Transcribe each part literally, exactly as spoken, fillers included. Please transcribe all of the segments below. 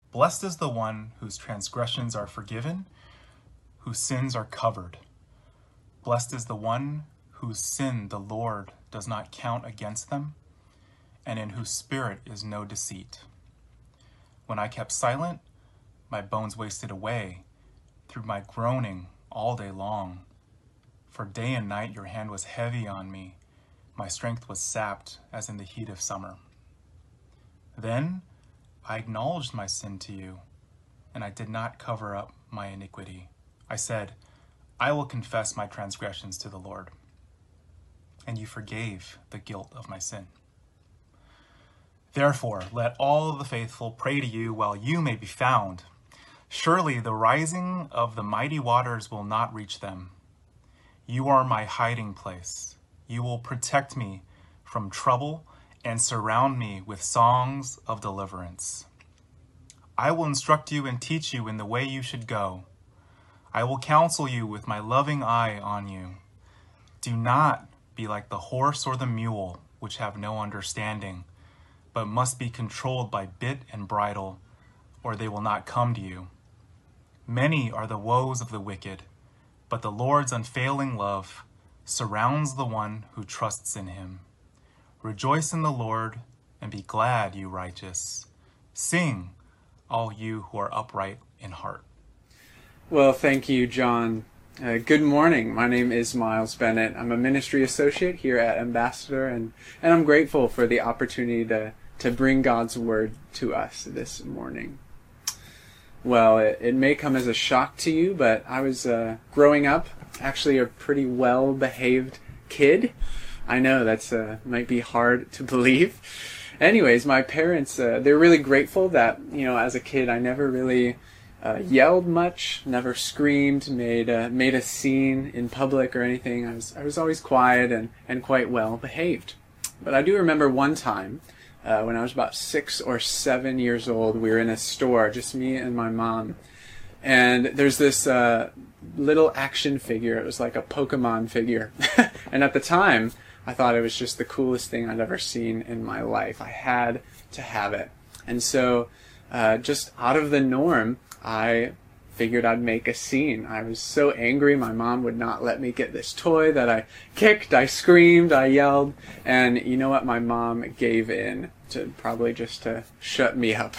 Blessed is the one whose transgressions are forgiven, whose sins are covered. Blessed is the one whose sin the Lord does not count against them, and in whose spirit is no deceit. When I kept silent, my bones wasted away through my groaning all day long. For day and night your hand was heavy on me. My strength was sapped as in the heat of summer. Then I acknowledged my sin to you, and I did not cover up my iniquity. I said, I will confess my transgressions to the Lord. And you forgave the guilt of my sin. Therefore, let all the faithful pray to you while you may be found. Surely the rising of the mighty waters will not reach them. You are my hiding place. You will protect me from trouble and surround me with songs of deliverance. I will instruct you and teach you in the way you should go. I will counsel you with my loving eye on you. Do not be like the horse or the mule, which have no understanding, but must be controlled by bit and bridle, or they will not come to you. Many are the woes of the wicked, but the Lord's unfailing love surrounds the one who trusts in him. Rejoice in the Lord and be glad, you righteous. Sing, all you who are upright in heart. Well, thank you, John. Uh, good morning. My name is Miles Bennett. I'm a ministry associate here at Ambassador, and, and I'm grateful for the opportunity to, to bring God's word to us this morning. Well, it, it may come as a shock to you, but I was uh, growing up actually a pretty well-behaved kid. I know that's uh, might be hard to believe. Anyways, my parents, uh, they're really grateful that, you know, as a kid, I never really uh, yelled much, never screamed, made a, made a scene in public or anything. I was I was always quiet and, and quite well behaved. But I do remember one time, uh, when I was about six or seven years old, we were in a store, just me and my mom. And there's this uh, little action figure. It was like a Pokemon figure. And at the time, I thought it was just the coolest thing I'd ever seen in my life. I had to have it. And so, uh, just out of the norm, I figured I'd make a scene. I was so angry my mom would not let me get this toy that I kicked, I screamed, I yelled. And you know what? My mom gave in to probably just to shut me up.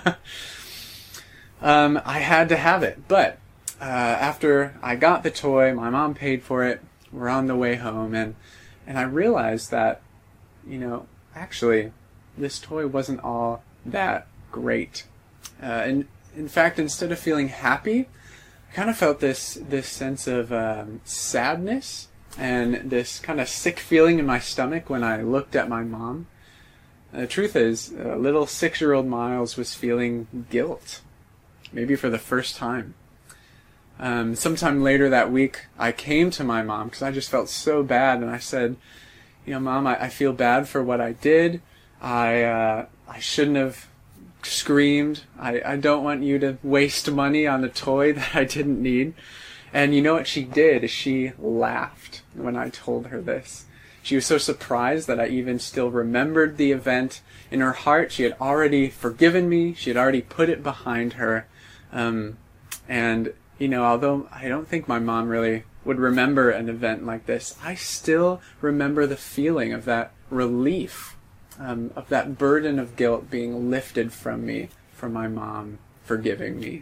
um, I had to have it. But uh, after I got the toy, my mom paid for it. We're on the way home, and And I realized that, you know, actually, this toy wasn't all that great. Uh, and in fact, instead of feeling happy, I kind of felt this this sense of um, sadness and this kind of sick feeling in my stomach when I looked at my mom. And the truth is, uh, little six-year-old Miles was feeling guilt, maybe for the first time. Um, sometime later that week, I came to my mom because I just felt so bad, and I said, you know, Mom, I, I feel bad for what I did. I uh, I shouldn't have screamed. I, I don't want you to waste money on a toy that I didn't need. And you know what she did? She laughed when I told her this. She was so surprised that I even still remembered the event. In her heart, she had already forgiven me. She had already put it behind her. Um, and You know, although I don't think my mom really would remember an event like this, I still remember the feeling of that relief, um, of that burden of guilt being lifted from me, from my mom forgiving me.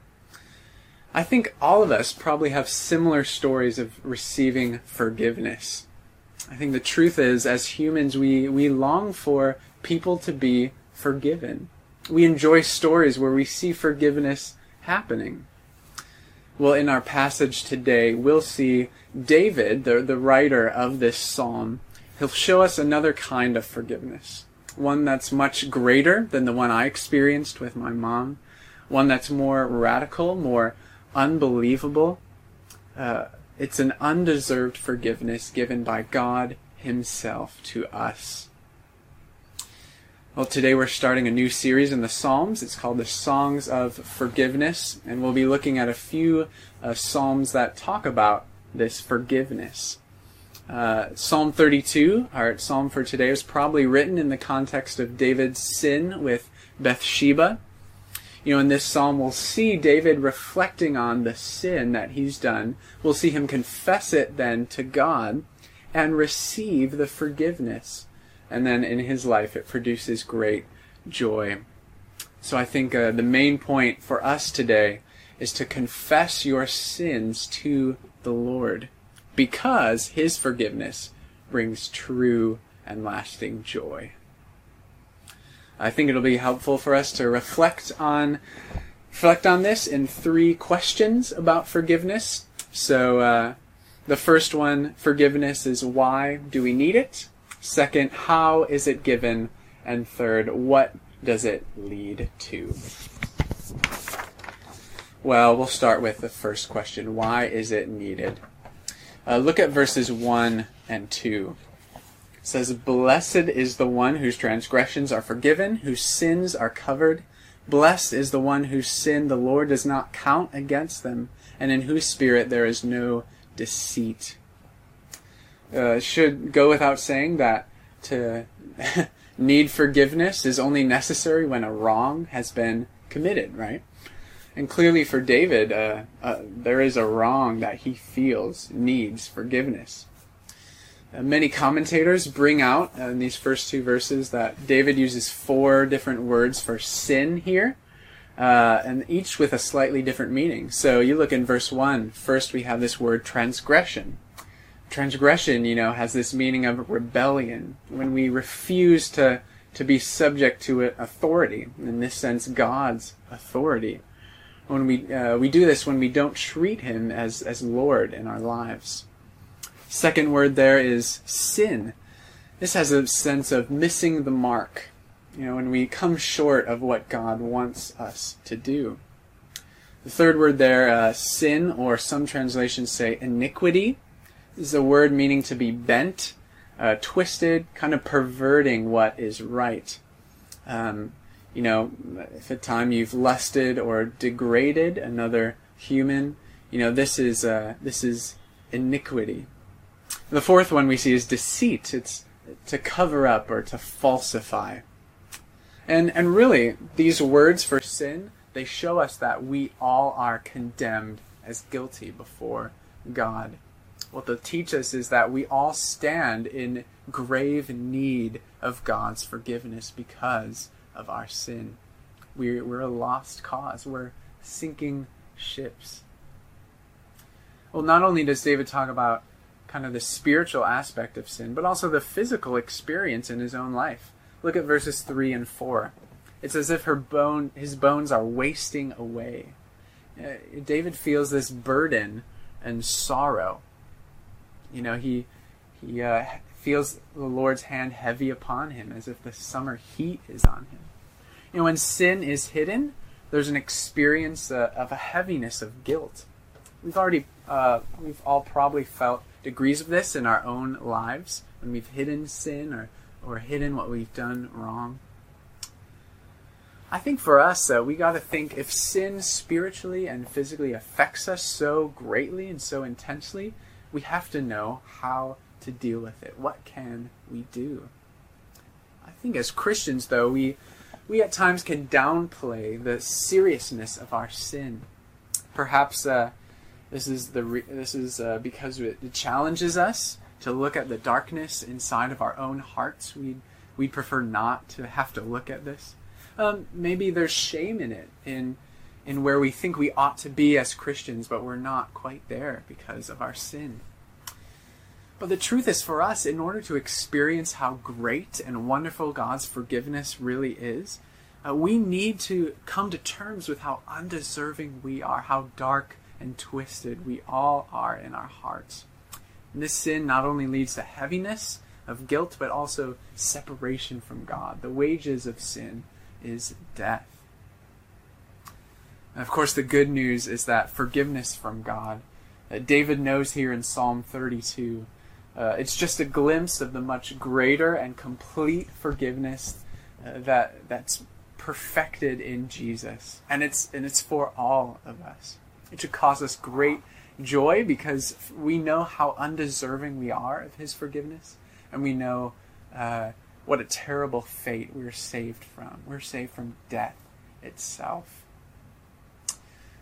I think all of us probably have similar stories of receiving forgiveness. I think the truth is, as humans, we, we long for people to be forgiven. We enjoy stories where we see forgiveness happening. Well, in our passage today, we'll see David, the, the writer of this psalm. He'll show us another kind of forgiveness, one that's much greater than the one I experienced with my mom, one that's more radical, more unbelievable. Uh, it's an undeserved forgiveness given by God himself to us. Well, today we're starting a new series in the Psalms. It's called the Songs of Forgiveness, and we'll be looking at a few uh, psalms that talk about this forgiveness. Uh, Psalm thirty-two, our psalm for today, is probably written in the context of David's sin with Bathsheba. You know, in this psalm, we'll see David reflecting on the sin that he's done. We'll see him confess it then to God and receive the forgiveness. And then in his life, it produces great joy. So I think uh, the main point for us today is to confess your sins to the Lord, because his forgiveness brings true and lasting joy. I think it'll be helpful for us to reflect on reflect on this in three questions about forgiveness. So uh, the first one, forgiveness, is why do we need it? Second, how is it given? And third, what does it lead to? Well, we'll start with the first question. Why is it needed? Uh, look at verses one and two. It says, "Blessed is the one whose transgressions are forgiven, whose sins are covered. Blessed is the one whose sin the Lord does not count against them, and in whose spirit there is no deceit." Uh, it should go without saying that to need forgiveness is only necessary when a wrong has been committed, right? And clearly for David, uh, uh, there is a wrong that he feels needs forgiveness. Uh, many commentators bring out uh, in these first two verses that David uses four different words for sin here, uh, and each with a slightly different meaning. So you look in verse one, first we have this word transgression. Transgression, you know, has this meaning of rebellion, when we refuse to, to be subject to authority, in this sense God's authority. When we uh, we do this when we don't treat him as, as Lord in our lives. Second word there is sin. This has a sense of missing the mark. You know, when we come short of what God wants us to do. The third word there, uh, sin, or some translations say iniquity, is a word meaning to be bent, uh, twisted, kind of perverting what is right. Um, you know, if at time you've lusted or degraded another human, you know, this is uh, this is iniquity. The fourth one we see is deceit. It's to cover up or to falsify. And and really, these words for sin, they show us that we all are condemned as guilty before God. What they'll teach us is that we all stand in grave need of God's forgiveness because of our sin. We're, we're a lost cause. We're sinking ships. Well, not only does David talk about kind of the spiritual aspect of sin, but also the physical experience in his own life. Look at verses three and four. It's as if her bone, his bones are wasting away. Uh, David feels this burden and sorrow. You know, he he uh, feels the Lord's hand heavy upon him, as if the summer heat is on him. You know, when sin is hidden, there's an experience uh, of a heaviness of guilt. We've already, uh, we've all probably felt degrees of this in our own lives when we've hidden sin or, or hidden what we've done wrong. I think for us, uh, we got to think, if sin spiritually and physically affects us so greatly and so intensely, we have to know how to deal with it. What can we do? I think as Christians, though, we we at times can downplay the seriousness of our sin. Perhaps uh, this is the re- this is uh, because it, it challenges us to look at the darkness inside of our own hearts. We we prefer not to have to look at this. Um, maybe there's shame in it, in in where we think we ought to be as Christians, but we're not quite there because of our sin. But the truth is, for us, in order to experience how great and wonderful God's forgiveness really is, uh, we need to come to terms with how undeserving we are, how dark and twisted we all are in our hearts. And this sin not only leads to heaviness of guilt, but also separation from God. The wages of sin is death. And of course, the good news is that forgiveness from God, uh, David knows here in Psalm thirty-two, uh, it's just a glimpse of the much greater and complete forgiveness uh, that that's perfected in Jesus, and it's and it's for all of us. It should cause us great joy because we know how undeserving we are of His forgiveness, and we know uh, what a terrible fate we're saved from. We're saved from death itself.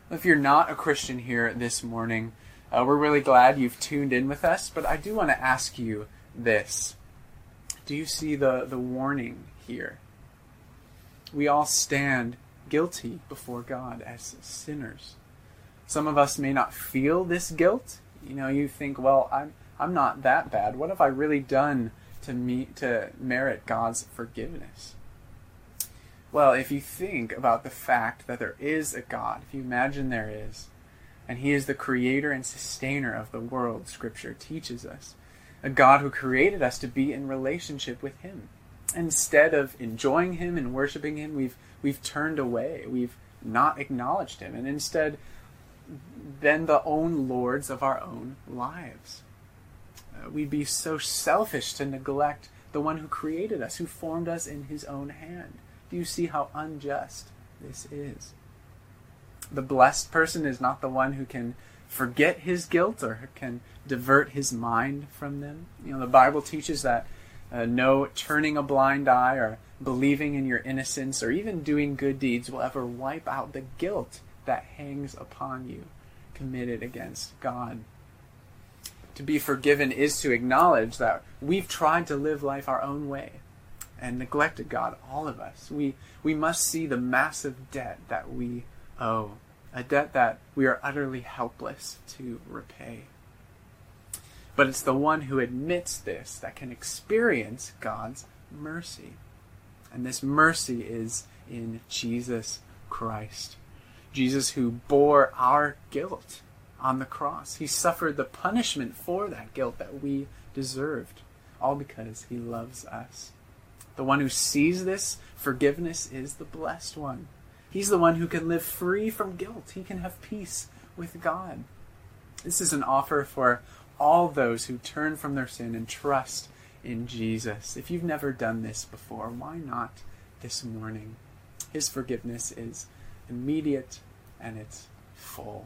If you're not a Christian here this morning, uh, we're really glad you've tuned in with us, but I do want to ask you this. Do you see the, the warning here? We all stand guilty before God as sinners. Some of us may not feel this guilt. You know, you think, well, I'm I'm not that bad. What have I really done to me to merit God's forgiveness? Well, if you think about the fact that there is a God, if you imagine there is, and He is the creator and sustainer of the world, Scripture teaches us, a God who created us to be in relationship with Him. Instead of enjoying Him and worshiping Him, we've we've turned away. We've not acknowledged Him, and instead been the own lords of our own lives. Uh, we'd be so selfish to neglect the one who created us, who formed us in His own hand. Do you see how unjust this is? The blessed person is not the one who can forget his guilt or can divert his mind from them. You know, the Bible teaches that uh, no turning a blind eye or believing in your innocence or even doing good deeds will ever wipe out the guilt that hangs upon you, committed against God. To be forgiven is to acknowledge that we've tried to live life our own way and neglected God, all of us. We we must see the massive debt that we owe, a debt that we are utterly helpless to repay. But it's the one who admits this that can experience God's mercy. And this mercy is in Jesus Christ. Jesus who bore our guilt on the cross. He suffered the punishment for that guilt that we deserved, all because He loves us. The one who sees this forgiveness is the blessed one. He's the one who can live free from guilt. He can have peace with God. This is an offer for all those who turn from their sin and trust in Jesus. If you've never done this before, why not this morning? His forgiveness is immediate and it's full.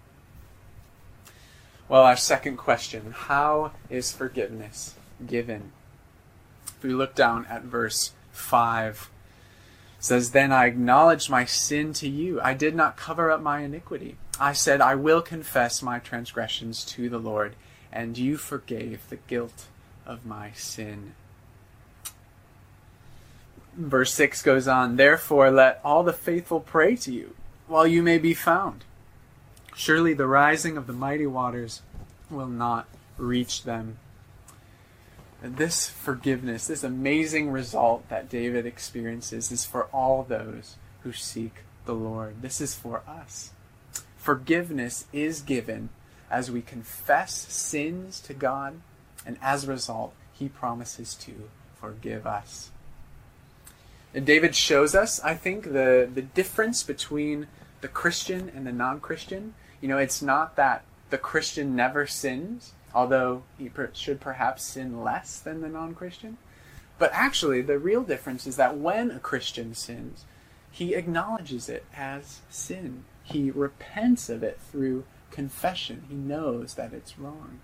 Well, our second question, how is forgiveness given? If we look down at verse five, it says, "Then I acknowledged my sin to you. I did not cover up my iniquity. I said, I will confess my transgressions to the Lord, and you forgave the guilt of my sin." Verse six goes on, "Therefore let all the faithful pray to you, while you may be found. Surely the rising of the mighty waters will not reach them." And this forgiveness, this amazing result that David experiences is for all those who seek the Lord. This is for us. Forgiveness is given as we confess sins to God, and as a result, He promises to forgive us. And David shows us, I think, the, the difference between the Christian and the non-Christian. You know, it's not that the Christian never sins, although he per- should perhaps sin less than the non-Christian. But actually, the real difference is that when a Christian sins, he acknowledges it as sin. He repents of it through confession. He knows that it's wrong.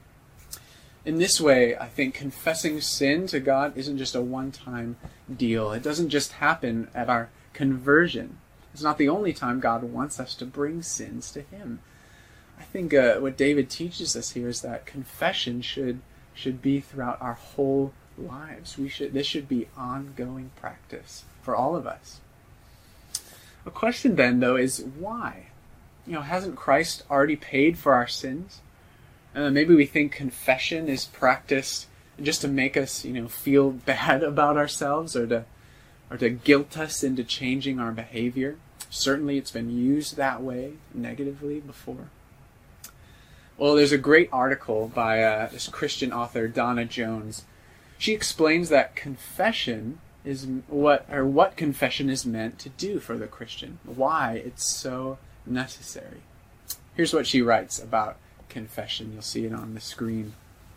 In this way, I think confessing sin to God isn't just a one-time deal. It doesn't just happen at our conversion. It's not the only time God wants us to bring sins to Him. I think uh, what David teaches us here is that confession should should be throughout our whole lives. We should this should be ongoing practice for all of us. The question then, though, is why? You know, hasn't Christ already paid for our sins? Uh, maybe we think confession is practiced just to make us, you know, feel bad about ourselves or to or to guilt us into changing our behavior. Certainly, it's been used that way negatively before. Well, there's a great article by uh, this Christian author, Donna Jones. She explains that confession is what, or what confession is meant to do for the Christian, why it's so necessary. Here's what she writes about confession. You'll see it on the screen.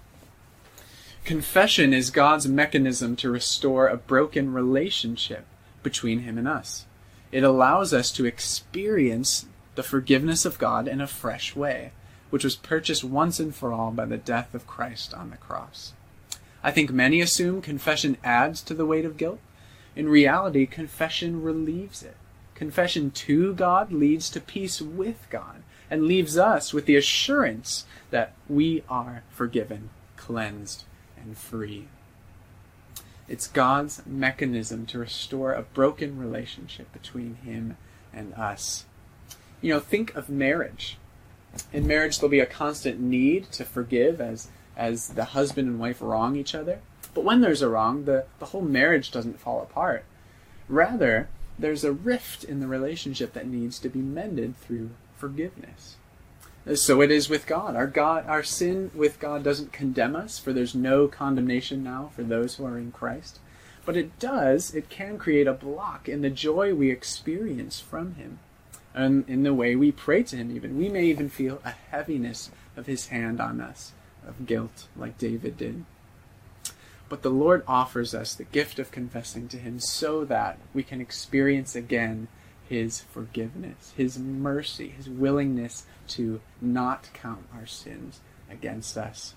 "Confession is God's mechanism to restore a broken relationship between Him and us. It allows us to experience the forgiveness of God in a fresh way, which was purchased once and for all by the death of Christ on the cross. I think many assume confession adds to the weight of guilt. In reality, confession relieves it. Confession to God leads to peace with God and leaves us with the assurance that we are forgiven, cleansed, and free. It's God's mechanism to restore a broken relationship between him and us. You know, think of marriage. In marriage, there'll be a constant need to forgive as, as the husband and wife wrong each other. But when there's a wrong, the, the whole marriage doesn't fall apart. Rather, there's a rift in the relationship that needs to be mended through forgiveness. So it is with God. Our God, our sin with God doesn't condemn us, for there's no condemnation now for those who are in Christ. But it does, it can create a block in the joy we experience from him. And in the way we pray to him even. We may even feel a heaviness of his hand on us, of guilt, like David did. But the Lord offers us the gift of confessing to him so that we can experience again his forgiveness, his mercy, his willingness to not count our sins against us.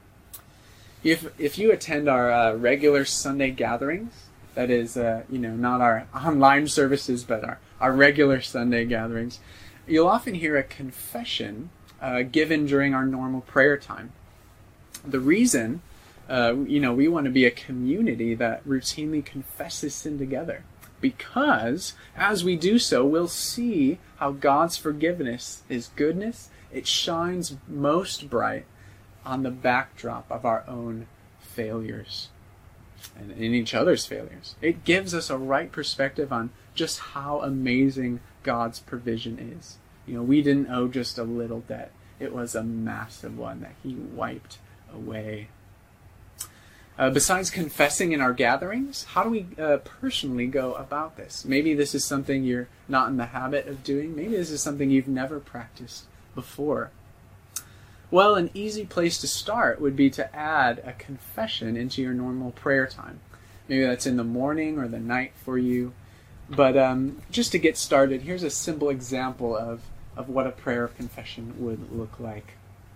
If if you attend our uh, regular Sunday gatherings, that is, uh, you know, not our online services, but our, our regular Sunday gatherings, you'll often hear a confession uh, given during our normal prayer time. The reason, uh, you know, we want to be a community that routinely confesses sin together. Because as we do so, we'll see how God's forgiveness is goodness. It shines most bright on the backdrop of our own failures and in each other's failures. It gives us a right perspective on just how amazing God's provision is. You know, we didn't owe just a little debt. It was a massive one that he wiped away. Uh, besides confessing in our gatherings, how do we uh, personally go about this? Maybe this is something you're not in the habit of doing. Maybe this is something you've never practiced before. Well, an easy place to start would be to add a confession into your normal prayer time. Maybe that's in the morning or the night for you. But um, just to get started, here's a simple example of, of what a prayer of confession would look like.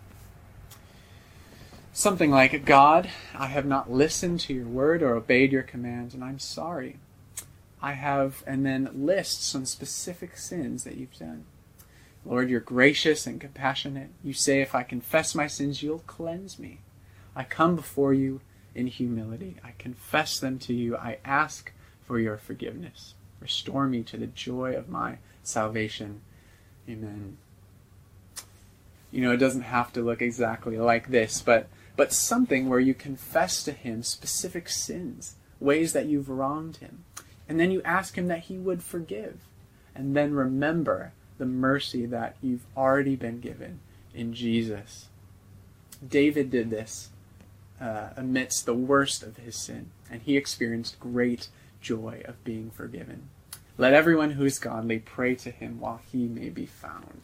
Something like, God, I have not listened to your word or obeyed your commands, and I'm sorry. I have, and then list some specific sins that you've done. Lord, you're gracious and compassionate. You say if I confess my sins, you'll cleanse me. I come before you in humility. I confess them to you. I ask for your forgiveness. Restore me to the joy of my salvation. Amen. You know, it doesn't have to look exactly like this, but but something where you confess to him specific sins, ways that you've wronged him. And then you ask him that he would forgive. And then remember the mercy that you've already been given in Jesus. David did this uh, amidst the worst of his sin, and he experienced great joy of being forgiven. Let everyone who is godly pray to him while he may be found.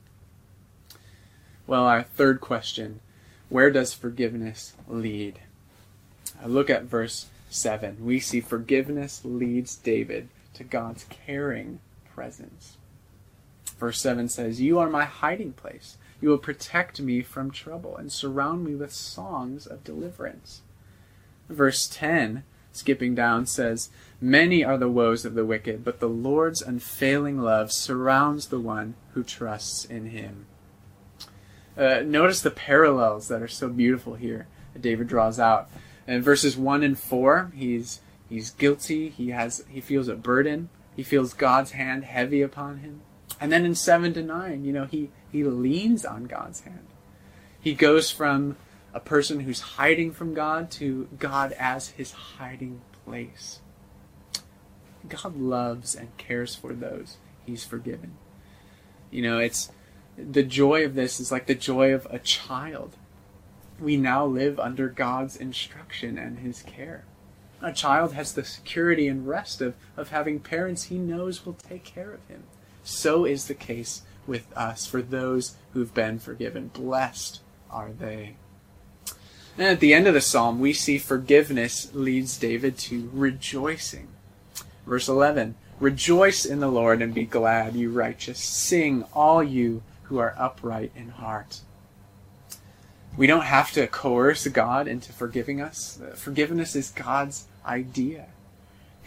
Well, our third question, where does forgiveness lead? I look at verse seven. We see forgiveness leads David to God's caring presence. Verse seven says, you are my hiding place. You will protect me from trouble and surround me with songs of deliverance. Verse ten, skipping down, says, many are the woes of the wicked, but the Lord's unfailing love surrounds the one who trusts in him. Uh, notice the parallels that are so beautiful here that David draws out. In verses one and four, he's he's guilty. He has he feels a burden. He feels God's hand heavy upon him. And then in seven to nine, you know, he he leans on God's hand. He goes from a person who's hiding from God to God as his hiding place. God loves and cares for those he's forgiven. You know, it's the joy of this is like the joy of a child. We now live under God's instruction and his care. A child has the security and rest of, of having parents he knows will take care of him. So is the case with us for those who've been forgiven. Blessed are they. And at the end of the psalm, we see forgiveness leads David to rejoicing. Verse eleven, rejoice in the Lord and be glad, you righteous. Sing, all you who are upright in heart. We don't have to coerce God into forgiving us. Forgiveness is God's idea.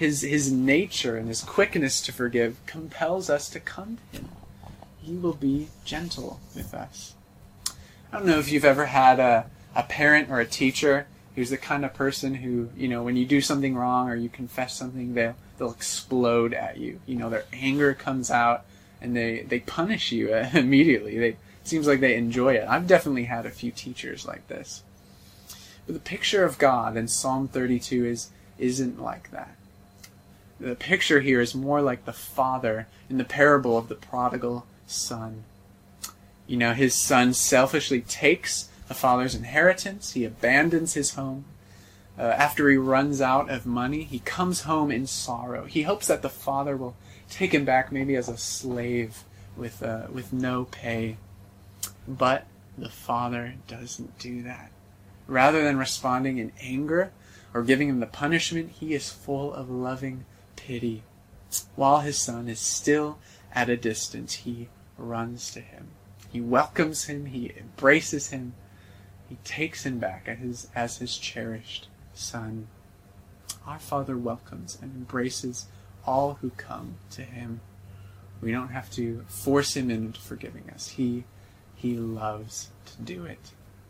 his, his nature and his quickness to forgive compels us to come to him. He will be gentle with us. I don't know if you've ever had a, a parent or a teacher who's the kind of person who, you know, when you do something wrong or you confess something, they'll, they'll explode at you. You know, their anger comes out and they, they punish you uh, immediately. They, it seems like they enjoy it. I've definitely had a few teachers like this. But the picture of God in Psalm thirty-two is, isn't like that. The picture here is more like the father in the parable of the prodigal son. You know, his son selfishly takes the father's inheritance. He abandons his home. Uh, after he runs out of money, he comes home in sorrow. He hopes that the father will take him back maybe as a slave with, uh, with no pay. But the father doesn't do that. Rather than responding in anger or giving him the punishment, he is full of loving pity. While his son is still at a distance, he runs to him. He welcomes him. He embraces him. He takes him back as his, as his cherished son. Our Father welcomes and embraces all who come to him. We don't have to force him into forgiving us. He, he loves to do it.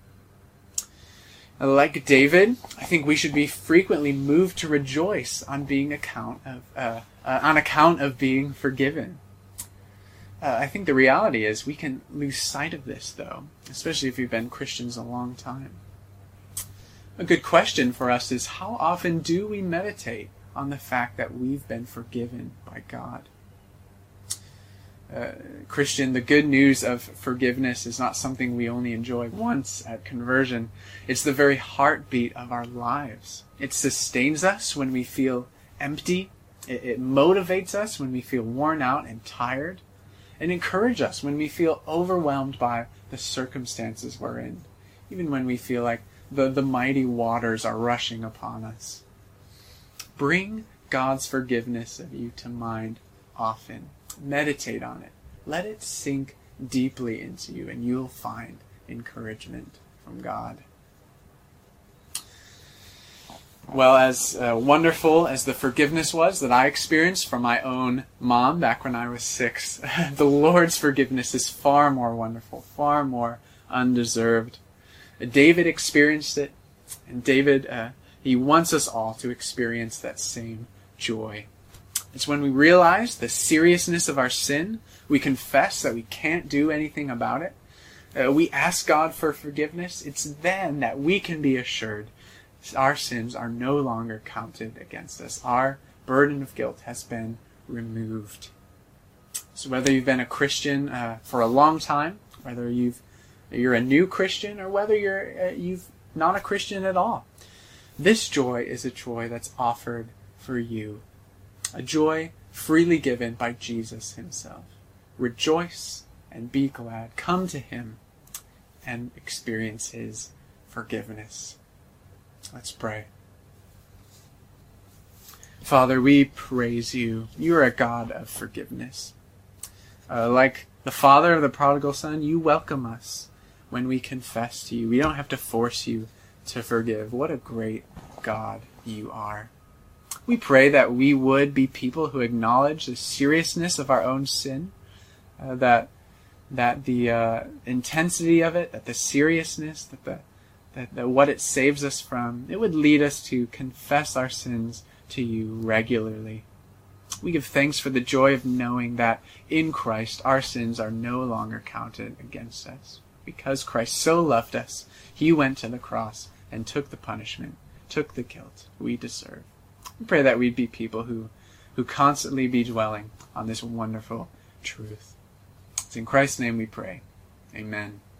Like David, I think we should be frequently moved to rejoice on being account of uh, uh, on account of being forgiven. Uh, I think the reality is we can lose sight of this, though, especially if we've been Christians a long time. A good question for us is, how often do we meditate on the fact that we've been forgiven by God? Uh, Christian, the good news of forgiveness is not something we only enjoy once at conversion. It's the very heartbeat of our lives. It sustains us when we feel empty. It, it motivates us when we feel worn out and tired. And encourages us when we feel overwhelmed by the circumstances we're in. Even when we feel like the, the mighty waters are rushing upon us. Bring God's forgiveness of you to mind often. Meditate on it. Let it sink deeply into you, and you'll find encouragement from God. Well, as uh, wonderful as the forgiveness was that I experienced from my own mom back when I was six, the Lord's forgiveness is far more wonderful, far more undeserved. David experienced it, and David, uh, he wants us all to experience that same joy. It's when we realize the seriousness of our sin, we confess that we can't do anything about it, uh, we ask God for forgiveness, it's then that we can be assured our sins are no longer counted against us. Our burden of guilt has been removed. So whether you've been a Christian uh, for a long time, whether you've you're a new Christian, or whether you're uh, you've not a Christian at all, this joy is a joy that's offered for you. A joy freely given by Jesus himself. Rejoice and be glad. Come to him and experience his forgiveness. Let's pray. Father, we praise you. You are a God of forgiveness. Uh, like the father of the prodigal son, you welcome us when we confess to you. We don't have to force you to forgive. What a great God you are. We pray that we would be people who acknowledge the seriousness of our own sin, uh, that that the uh, intensity of it, that the seriousness, that the that, that what it saves us from, it would lead us to confess our sins to you regularly. We give thanks for the joy of knowing that in Christ our sins are no longer counted against us. Because Christ so loved us, he went to the cross and took the punishment, took the guilt we deserve. We pray that we'd be people who, who constantly be dwelling on this wonderful truth. It's in Christ's name we pray. Amen.